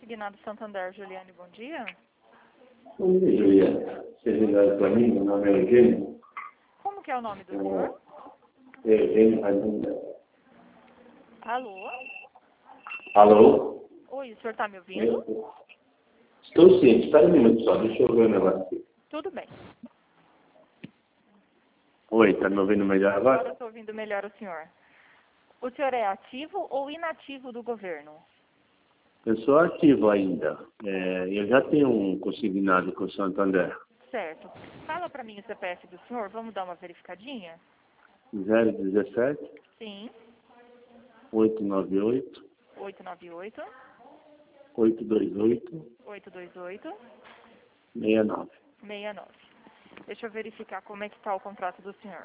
Consignado Santander, Juliane, bom dia. Bom dia, Juliana. Você ligado para mim, meu nome é Eugênio. Como que é o nome do senhor? Eugênio Raimundo. Alô? Alô? Oi, o senhor está me ouvindo? Estou sim, espera um minuto só, deixa eu ver o negócio aqui. Tudo bem. Oi, está me ouvindo melhor Agora agora? estou ouvindo melhor o senhor. O senhor é ativo ou inativo do governo? Eu sou ativo ainda. Eu já tenho um consignado com o Santander. Certo. Fala para mim o CPF do senhor, vamos dar uma verificadinha? 017 Sim. 898 898 828 828 69. 69. Deixa eu verificar como é que está o contrato do senhor.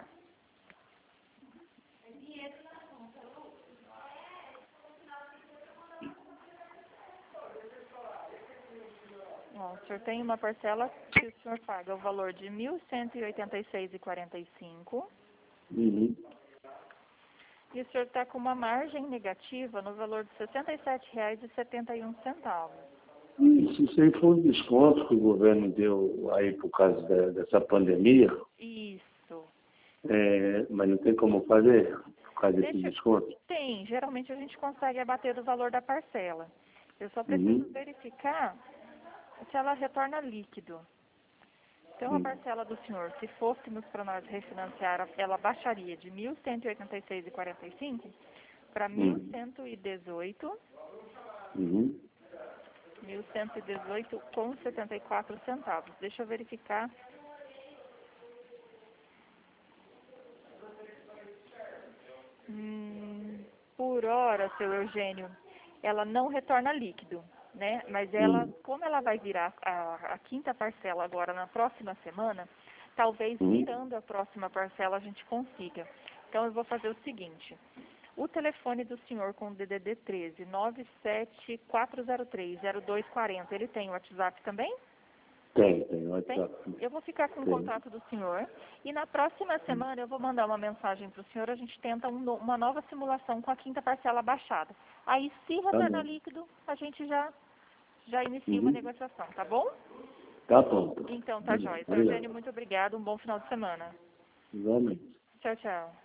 Ó, o senhor tem uma parcela que o senhor paga o valor de R$ 1.186,45 Uhum. e o senhor está com uma margem negativa no valor de R$ 67,71. Isso aí foi um desconto que o governo deu aí por causa dessa pandemia, Isso. mas não tem como fazer por causa desse desconto. Tem, geralmente a gente consegue abater do valor da parcela. Eu só preciso Uhum. verificar se ela retorna líquido. Então, a parcela do senhor, se fôssemos para nós refinanciar, ela baixaria de R$ 1.186,45 para R$ 1.118, Uhum. 1.118,74 centavos. Deixa eu verificar. Por hora, seu Eugênio, ela não retorna líquido, né? Mas ela, como ela vai virar a quinta parcela agora na próxima semana, talvez virando a próxima parcela a gente consiga. Então eu vou fazer o seguinte. O telefone do senhor com o DDD 13 974030240, ele tem o WhatsApp também? Tem Tem? WhatsApp. Eu vou ficar com o contato do senhor e na próxima semana eu vou mandar uma mensagem para o senhor, a gente tenta uma nova simulação com a quinta parcela baixada. Aí, se retornar líquido, a gente já inicia uma negociação, tá bom? Tá bom. Então, tá jóia. Seu Eugênio, muito obrigado, um bom final de semana. Igualmente. Tchau, tchau.